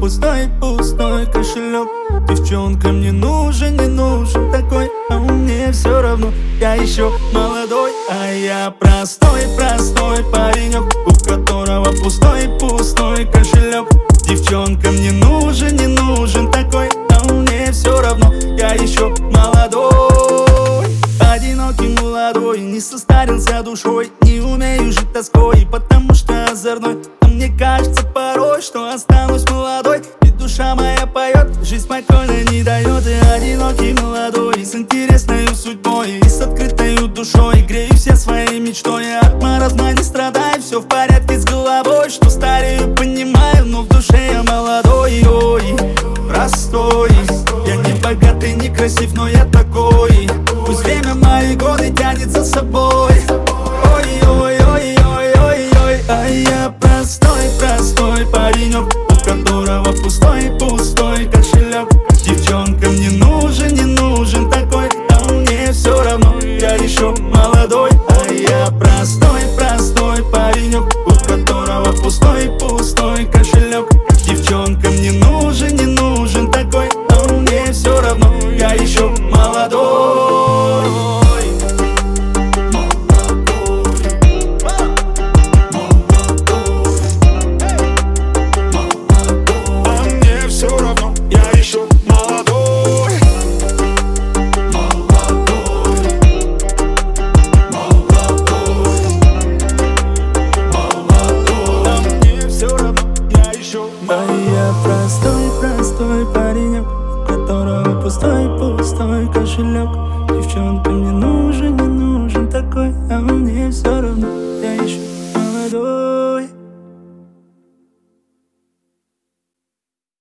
пустой кошелек. Девчонка мне нужен, не нужен такой, а мне все равно, я еще молодой. А я простой паренек, у которого пустой кошелек. Девчонка мне нужен, не нужен такой, а мне все равно, я еще молодой. Одинокий молодой, не состарился душой, не умею жить тоской, потому что озорной. А мне кажется порой, что останусь молодой, ведь душа моя поет, жизнь спокойно не дает. И одинокий молодой, с интересной судьбой и с открытой душой, грею все своей мечтой. От маразма не страдаю, все в порядке с головой, что старею, понимаю, но в душе я молодой. Ой, простой, я не богатый, не красив, но я такой. Пусть время мои годы тянет за собой. Ой, а я простой паренек, у которого пустой кошелек. Девчонка мне нужен, не нужен такой, а мне все равно, я еще молодой. А я простой паренек, у которого пустой кошелек. Девчонка мне нужен, не нужен такой, а мне все равно, я еще молодой. А я простой паренек, у которого пустой кошелек. Девчонка мне нужен, не